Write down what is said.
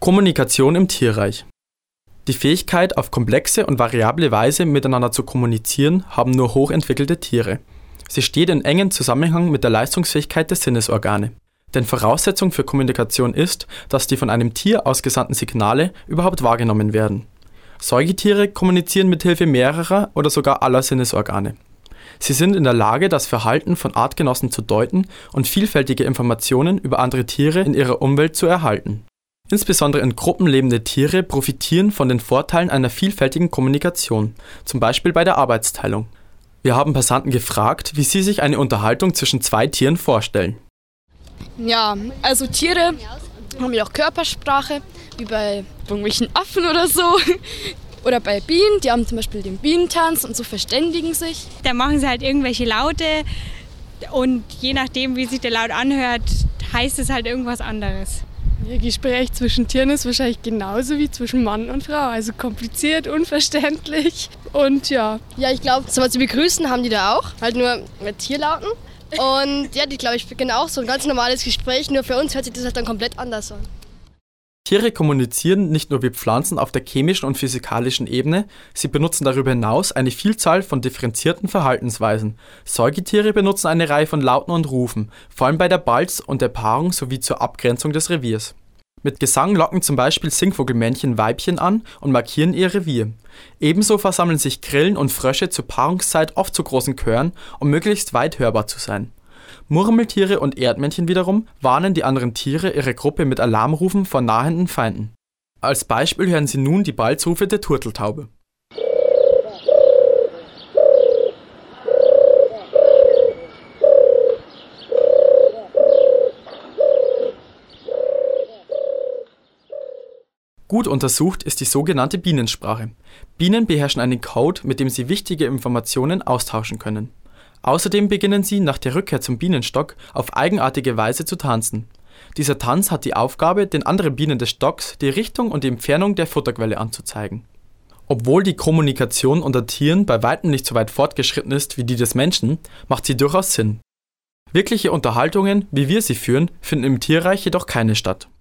Kommunikation im Tierreich. Die Fähigkeit, auf komplexe und variable Weise miteinander zu kommunizieren, haben nur hochentwickelte Tiere. Sie steht in engem Zusammenhang mit der Leistungsfähigkeit der Sinnesorgane. Denn Voraussetzung für Kommunikation ist, dass die von einem Tier ausgesandten Signale überhaupt wahrgenommen werden. Säugetiere kommunizieren mit Hilfe mehrerer oder sogar aller Sinnesorgane. Sie sind in der Lage, das Verhalten von Artgenossen zu deuten und vielfältige Informationen über andere Tiere in ihrer Umwelt zu erhalten. Insbesondere in Gruppen lebende Tiere profitieren von den Vorteilen einer vielfältigen Kommunikation, zum Beispiel bei der Arbeitsteilung. Wir haben Passanten gefragt, wie sie sich eine Unterhaltung zwischen zwei Tieren vorstellen. Ja, also Tiere haben ja auch Körpersprache, wie bei irgendwelchen Affen oder so. Oder bei Bienen, die haben zum Beispiel den Bienentanz und so verständigen sich. Da machen sie halt irgendwelche Laute und je nachdem, wie sich der Laut anhört, heißt es halt irgendwas anderes. Ihr Gespräch zwischen Tieren ist wahrscheinlich genauso wie zwischen Mann und Frau, also kompliziert, unverständlich und ja. Ja, ich glaube, so was wie begrüßen haben die da auch, halt nur mit Tierlauten. Und ja, die glaube ich beginnen auch so ein ganz normales Gespräch, nur für uns hört sich das halt dann komplett anders an. Tiere kommunizieren nicht nur wie Pflanzen auf der chemischen und physikalischen Ebene, sie benutzen darüber hinaus eine Vielzahl von differenzierten Verhaltensweisen. Säugetiere benutzen eine Reihe von Lauten und Rufen, vor allem bei der Balz und der Paarung sowie zur Abgrenzung des Reviers. Mit Gesang locken zum Beispiel Singvogelmännchen Weibchen an und markieren ihr Revier. Ebenso versammeln sich Grillen und Frösche zur Paarungszeit oft zu großen Chören, um möglichst weit hörbar zu sein. Murmeltiere und Erdmännchen wiederum warnen die anderen Tiere ihrer Gruppe mit Alarmrufen vor nahenden Feinden. Als Beispiel hören Sie nun die Balzrufe der Turteltaube. Gut untersucht ist die sogenannte Bienensprache. Bienen beherrschen einen Code, mit dem sie wichtige Informationen austauschen können. Außerdem beginnen sie nach der Rückkehr zum Bienenstock auf eigenartige Weise zu tanzen. Dieser Tanz hat die Aufgabe, den anderen Bienen des Stocks die Richtung und die Entfernung der Futterquelle anzuzeigen. Obwohl die Kommunikation unter Tieren bei weitem nicht so weit fortgeschritten ist wie die des Menschen, macht sie durchaus Sinn. Wirkliche Unterhaltungen, wie wir sie führen, finden im Tierreich jedoch keine statt.